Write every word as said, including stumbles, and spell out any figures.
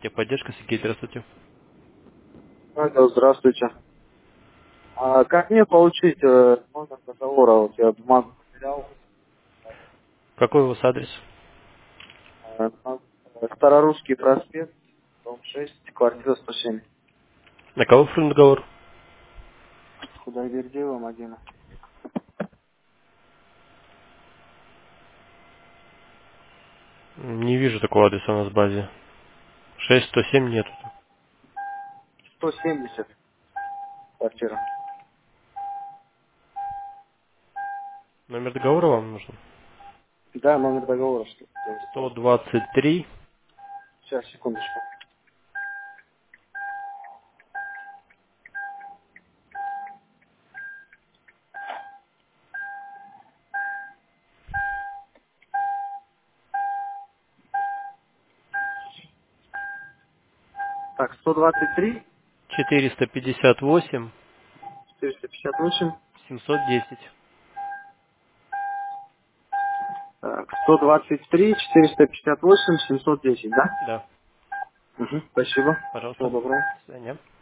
Техподдержка, Сергей, здравствуйте. Алло, здравствуйте. А как мне получить э, номер договора? Вот я бумагу потерял. Какой у вас адрес? Э, на- Старорусский проспект, дом шесть, квартира сто семь. На кого оформлен договор? Худайбердиева, Мадина. Не вижу такого адреса у нас в базе. шесть сто семь нет. сто семьдесят квартира. Номер договора вам нужен? Да, номер договора, что ли? сто двадцать три, Сейчас, секундочку. Так, сто двадцать три, четыреста пятьдесят восемь, четыреста пятьдесят восемь. семьсот десять. Так, сто двадцать три, четыреста пятьдесят восемь, семьсот десять, да? Да, Угу, спасибо. Всего пожалуйста. доброго. До свидания.